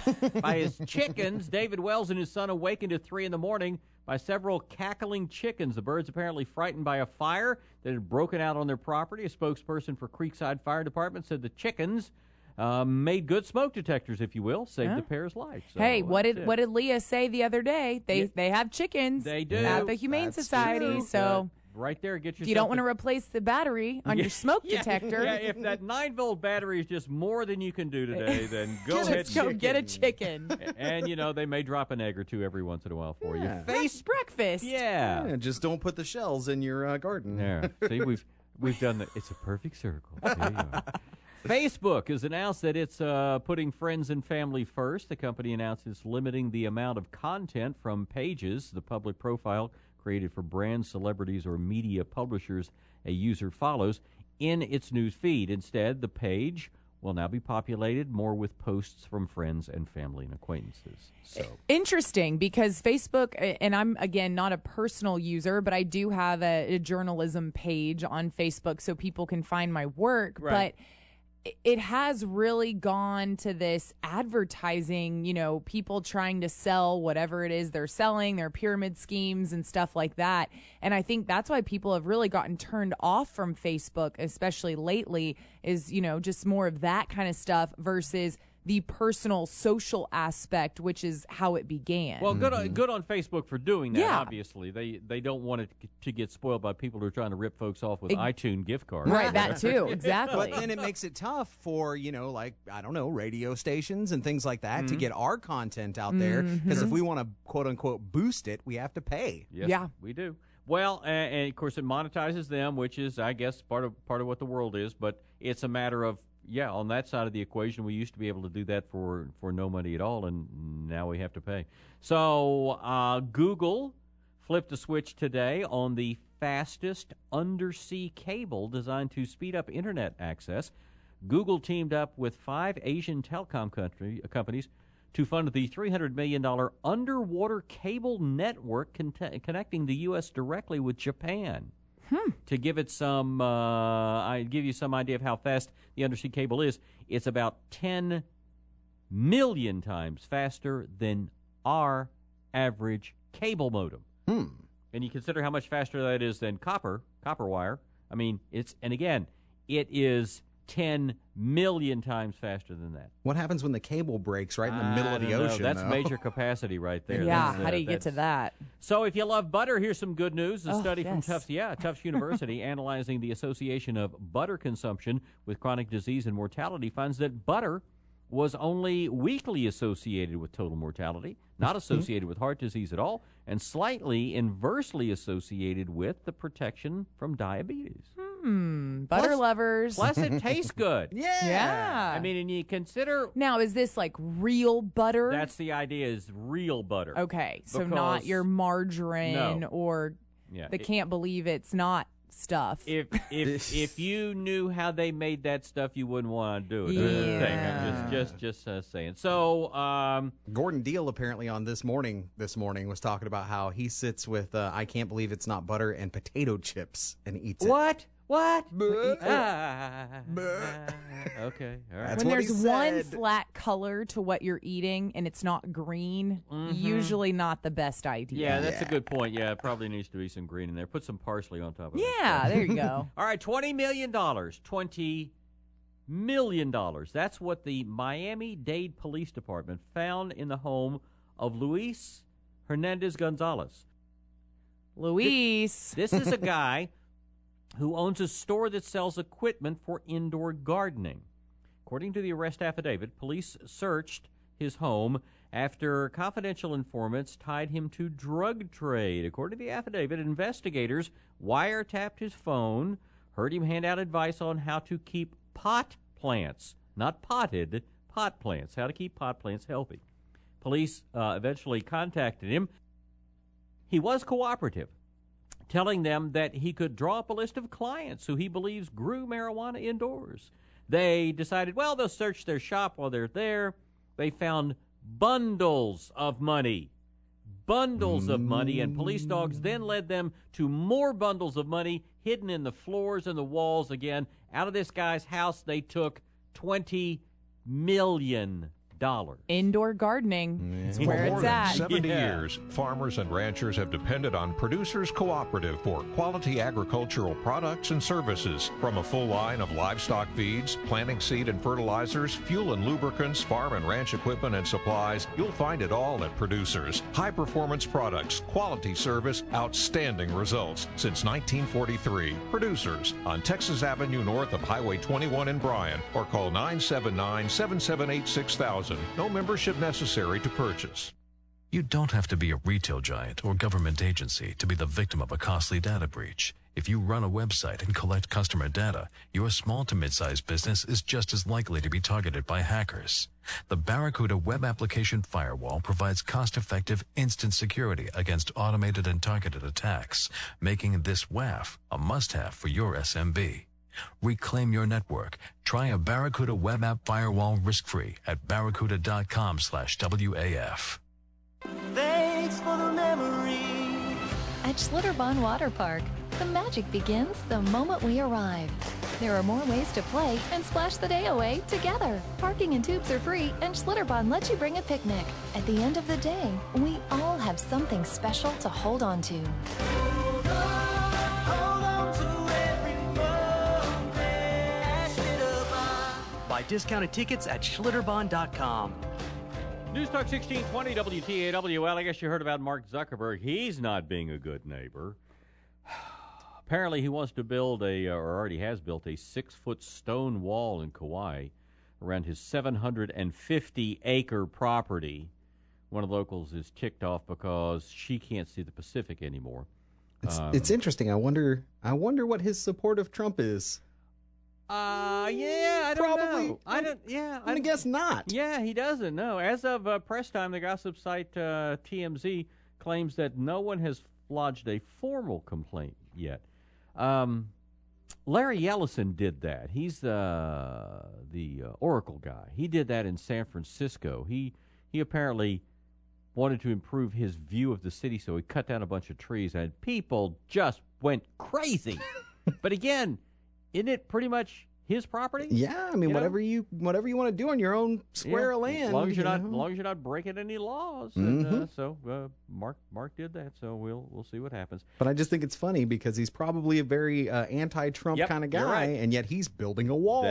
David Wells and his son awakened at 3 a.m. by several cackling chickens. The birds apparently frightened by a fire that had broken out on their property. A spokesperson for Creekside Fire Department said the chickens made good smoke detectors, if you will, saved the pair's life. So hey, what did Leah say the other day? They have chickens. They do at the Humane Society. True. So right there, get yourself. If you don't want to replace the battery on your smoke detector. Yeah, if that 9-volt battery is just more than you can do today, then go ahead. Go get a chicken. And they may drop an egg or two every once in a while for you. Face breakfast. Yeah. Just don't put the shells in your garden. Yeah. See, we've done that. It's a perfect circle. There you are. Facebook has announced that it's putting friends and family first. The company announced it's limiting the amount of content from pages, the public profile created for brands, celebrities, or media publishers a user follows, in its news feed. Instead, the page will now be populated more with posts from friends and family and acquaintances. So interesting, because Facebook, and I'm, again, not a personal user, but I do have a journalism page on Facebook so people can find my work. Right. But it has really gone to this advertising, people trying to sell whatever it is they're selling, their pyramid schemes and stuff like that. And I think that's why people have really gotten turned off from Facebook, especially lately, is, just more of that kind of stuff versus the personal social aspect, which is how it began. Well, good on Facebook for doing that, obviously. They don't want it to get spoiled by people who are trying to rip folks off with iTunes gift cards. Right, that too, exactly. But then it makes it tough for, radio stations and things like that to get our content out there. Because if we want to, quote-unquote, boost it, we have to pay. Yes, we do. Well, and of course it monetizes them, which is, I guess, part of what the world is. But it's a matter of, on that side of the equation, we used to be able to do that for no money at all, and now we have to pay. So Google flipped a switch today on the fastest undersea cable designed to speed up Internet access. Google teamed up with 5 Asian telecom companies to fund the $300 million underwater cable network connecting the U.S. directly with Japan. To give it some, I give you some idea of how fast the undersea cable is. It's about 10 million times faster than our average cable modem. And you consider how much faster that is than copper wire. I mean, it is 10 million times faster than that. What happens when the cable breaks right in the middle of the ocean? That's major capacity right there. Yeah, how do you get to that? So if you love butter, here's some good news. A study from Tufts University analyzing the association of butter consumption with chronic disease and mortality finds that butter was only weakly associated with total mortality, not associated with heart disease at all, and slightly inversely associated with the protection from diabetes. Butter lovers. Plus, it tastes good. Yeah. I mean, and you consider... Now, is this like real butter? That's the idea, is real butter. Okay, so not your margarine or the can't believe it's not stuff. If you knew how they made that stuff, you wouldn't want to do it. I'm just saying. So Gordon Deal apparently on this morning was talking about how he sits with I can't believe it's not butter and potato chips and eats it. What? Okay, all right. When there's one flat color to what you're eating and it's not green, usually not the best idea. Yeah, that's a good point. Yeah, it probably needs to be some green in there. Put some parsley on top of it. Yeah, there you go. All right, $20 million. $20 million. That's what the Miami-Dade Police Department found in the home of Luis Hernandez Gonzalez. Luis. This is a guy who owns a store that sells equipment for indoor gardening. According to the arrest affidavit, police searched his home after confidential informants tied him to drug trade. According to the affidavit, investigators wiretapped his phone, heard him hand out advice on how to keep pot plants, not potted, pot plants, how to keep pot plants healthy. Police eventually contacted him. He was cooperative, telling them that he could draw up a list of clients who he believes grew marijuana indoors. They decided, well, they'll search their shop while they're there. They found bundles of money, and police dogs then led them to more bundles of money hidden in the floors and the walls again. Out of this guy's house, they took $20 million. Indoor gardening. It's where For it's more at. than 70 years, farmers and ranchers have depended on Producers Cooperative for quality agricultural products and services. From a full line of livestock feeds, planting seed and fertilizers, fuel and lubricants, farm and ranch equipment and supplies, you'll find it all at Producers. High-performance products, quality service, outstanding results. Since 1943, Producers on Texas Avenue north of Highway 21 in Bryan, or call 979-778-6000. No membership necessary to purchase. You don't have to be a retail giant or government agency to be the victim of a costly data breach. If you run a website and collect customer data, your small to mid-sized business is just as likely to be targeted by hackers. The Barracuda Web Application Firewall provides cost-effective instant security against automated and targeted attacks, making this WAF a must-have for your SMB. Reclaim your network. Try a Barracuda Web App Firewall risk-free at barracuda.com/WAF. Thanks for the memory. At Schlitterbahn Water Park, the magic begins the moment we arrive. There are more ways to play and splash the day away together. Parking and tubes are free, and Schlitterbahn lets you bring a picnic. At the end of the day, we all have something special to hold on to. Buy discounted tickets at Schlitterbahn.com. News Talk 1620 WTAW. Well, I guess you heard about Mark Zuckerberg. He's not being a good neighbor. Apparently, he wants to build or already has built, a 6-foot stone wall in Kauai around his 750-acre property. One of the locals is ticked off because she can't see the Pacific anymore. It's interesting. I wonder what his support of Trump is. I don't know. I'm gonna guess not. Yeah, he doesn't. No. As of press time, the gossip site TMZ claims that no one has lodged a formal complaint yet. Larry Ellison did that. He's the Oracle guy. He did that in San Francisco. He apparently wanted to improve his view of the city, so he cut down a bunch of trees, and people just went crazy. But again, isn't it pretty much his property? Yeah, I mean, whatever you want to do on your own square of land, as long as you're not breaking any laws. Mm-hmm. And, so Mark did that. So we'll see what happens. But I just think it's funny because he's probably a very anti-Trump kind of guy, right. and yet he's building a wall.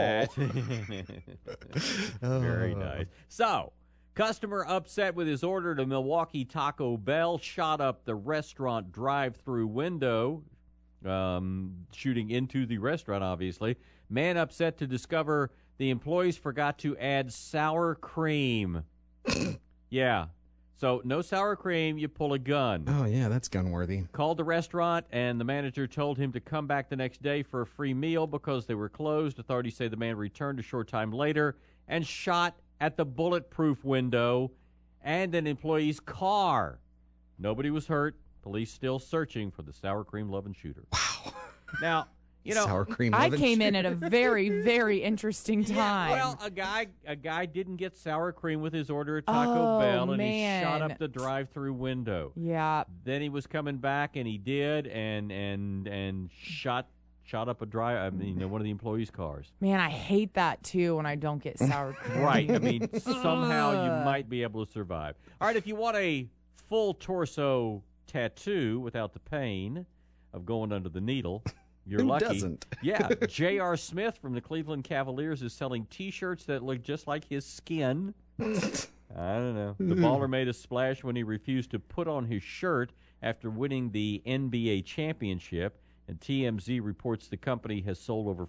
Very nice. So, customer upset with his order to Milwaukee Taco Bell shot up the restaurant drive-through window. Shooting into the restaurant, obviously. Man upset to discover the employees forgot to add sour cream. Yeah. So no sour cream, you pull a gun. Oh, yeah, that's gun-worthy. Called the restaurant, and the manager told him to come back the next day for a free meal because they were closed. Authorities say the man returned a short time later and shot at the bulletproof window and an employee's car. Nobody was hurt. Police still searching for the sour cream loving shooter. Wow. Now, you know, sour cream. I came in at a very, very interesting time. Well, a guy didn't get sour cream with his order at Taco Bell, and he shot up the drive-through window. Yeah. Then he was coming back, and he did, and shot up one of the employees' cars. Man, I hate that too when I don't get sour cream. Right. I mean, somehow you might be able to survive. All right, if you want a full torso tattoo without the pain of going under the needle, you're Who lucky. doesn't? Yeah. J.R. Smith from the Cleveland Cavaliers is selling T-shirts that look just like his skin. I don't know. The baller made a splash when he refused to put on his shirt after winning the NBA championship. And TMZ reports the company has sold over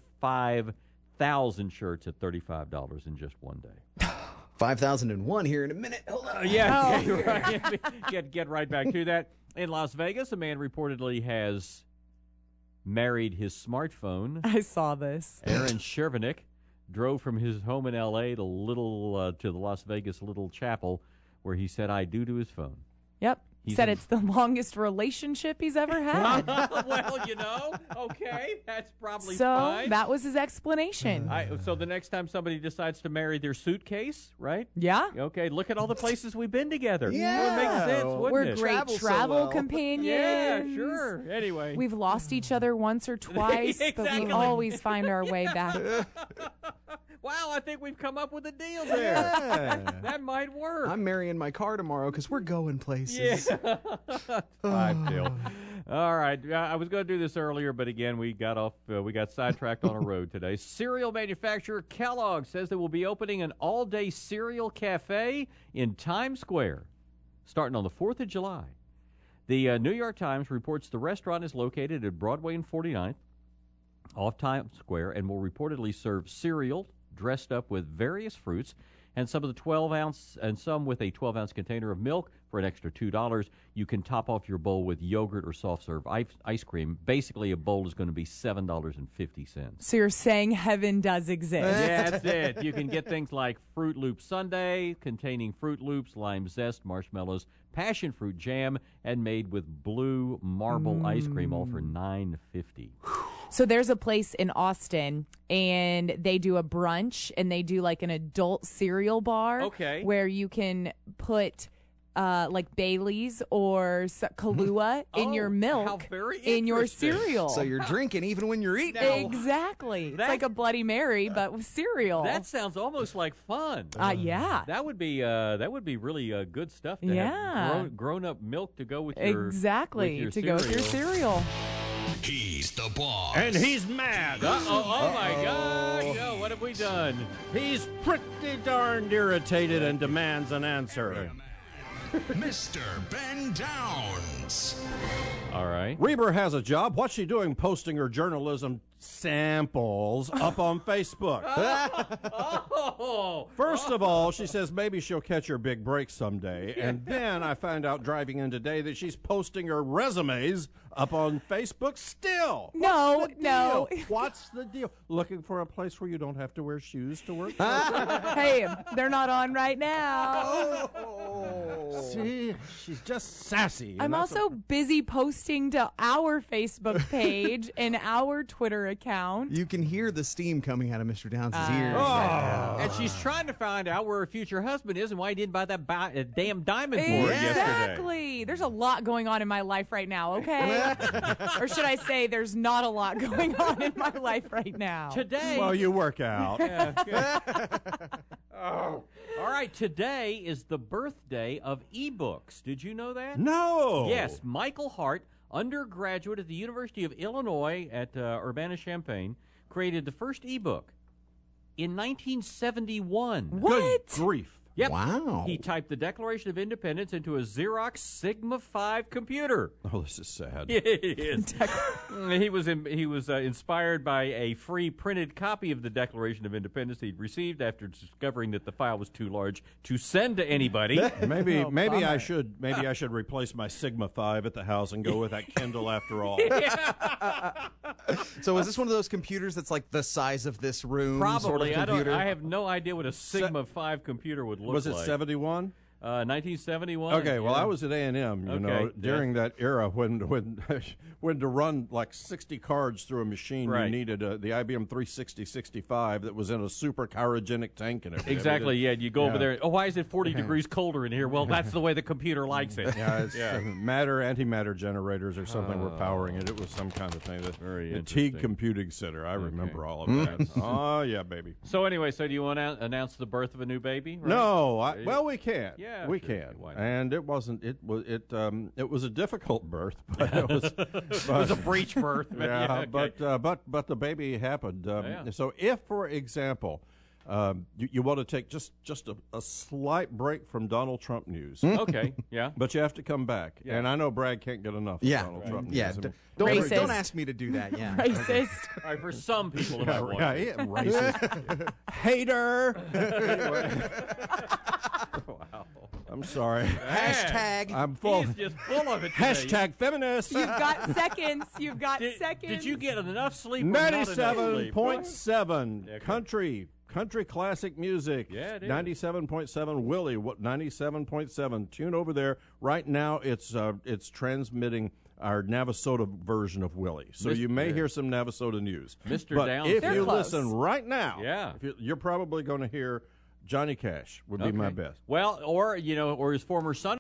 5,000 shirts at $35 in just one day. 5,001 here in a minute. Hold on. Get right back to that. In Las Vegas, a man reportedly has married his smartphone. I saw this. Aaron Chervenik drove from his home in L.A. to the Las Vegas Little Chapel, where he said "I do" to his phone. Yep. He said it's the longest relationship he's ever had. Well, okay, that's probably so fine. that was his explanation. So the next time somebody decides to marry their suitcase, right? Yeah. Okay, look at all the places we've been together. Yeah. It would make sense, wouldn't We're it? great travel companions. Yeah, sure. Anyway. We've lost each other once or twice, but we always find our way back. Wow, I think we've come up with a deal there. Yeah. That might work. I'm marrying my car tomorrow because we're going places. Yeah. 5 deal. All right. I was going to do this earlier, but again, we got sidetracked on a road today. Cereal manufacturer Kellogg says they will be opening an all-day cereal cafe in Times Square starting on the 4th of July. The New York Times reports the restaurant is located at Broadway and 49th off Times Square and will reportedly serve cereal dressed up with various fruits and some with a 12-ounce container of milk for an extra $2. You can top off your bowl with yogurt or soft-serve ice cream. Basically, a bowl is going to be $7.50. So you're saying heaven does exist. Yeah, that's it. You can get things like Fruit Loop Sundae containing Fruit Loops, lime zest, marshmallows, passion fruit jam, and made with blue marble ice cream, all for $9.50. So there's a place in Austin, and they do a brunch, and they do like an adult cereal bar where you can put like Bailey's or Kahlua in your milk in your cereal. So you're drinking even when you're eating. Exactly. It's like a Bloody Mary, but with cereal. That sounds almost like fun. Yeah. That would be really good stuff to have grown-up milk to go with your to go with your cereal. He's the boss. And he's mad. Oh my gosh. No, what have we done? He's pretty darned irritated and demands an answer. Mr. Ben Downs. All right. Reber has a job. What's she doing posting her journalism samples up on Facebook? First of all, she says maybe she'll catch her big break someday. And then I found out driving in today that she's posting her resumes up on Facebook still. No. What's the deal? Looking for a place where you don't have to wear shoes to work? Hey, they're not on right now. See, she's just sassy. I'm also busy posting to our Facebook page and our Twitter account. You can hear the steam coming out of Mr. Downs' ears. And she's trying to find out where her future husband is and why he didn't buy that damn diamond for her yesterday. Exactly. There's a lot going on in my life right now, okay? Or should I say there's not a lot going on in my life right now. Today. Well, you work out. All right, today is the birthday of ebooks. Did you know that? No. Yes, Michael Hart, undergraduate at the University of Illinois at Urbana-Champaign, created the first ebook in 1971. What? Good grief. Yep. Wow. He typed the Declaration of Independence into a Xerox Sigma 5 computer. Oh, this is sad. It is. He was inspired by a free printed copy of the Declaration of Independence he'd received after discovering that the file was too large to send to anybody. Maybe I should replace my Sigma 5 at the house and go with that Kindle after all. So is this one of those computers that's like the size of this room? Probably. Sort of computer? I have no idea what a Sigma 5 computer would look like. Was it 71? 1971. Okay, well, I was at A&M, you know, during that era when to run like 60 cards through a machine, you needed the IBM 360-65 that was in a super cryogenic tank and everything. Exactly, you go over there. Oh, why is it 40 degrees colder in here? Well, that's the way the computer likes it. Yeah, it's matter, antimatter generators or something were powering it. It was some kind of thing. The Teague Computing Center. I remember all of that. Oh, yeah, baby. So anyway, do you want to announce the birth of a new baby? Right? No, well, we can. Yeah, we can. And it wasn't. It was a difficult birth, but it was. It was a breech birth. But the baby happened. So if, for example, you want to take just a slight break from Donald Trump news. Okay, yeah. But you have to come back. Yeah. And I know Brad can't get enough of Donald Trump news. Yeah, don't ask me to do that. Yeah, racist. All right, for some people, it might want racist. Hater. Wow. I'm sorry. Hashtag. I'm full. He's just full of it today. Hashtag feminist. You've got seconds. You've got seconds. Did you get enough sleep? 97.7 country classic music. Yeah, it is. 97.7 Willie. 97.7. Tune over there right now. It's transmitting our Navasota version of Willie. So you may hear some Navasota news. Mr. But Downs. if you listen right now, yeah, you're probably going to hear Johnny Cash would be my best. Well, or his former son.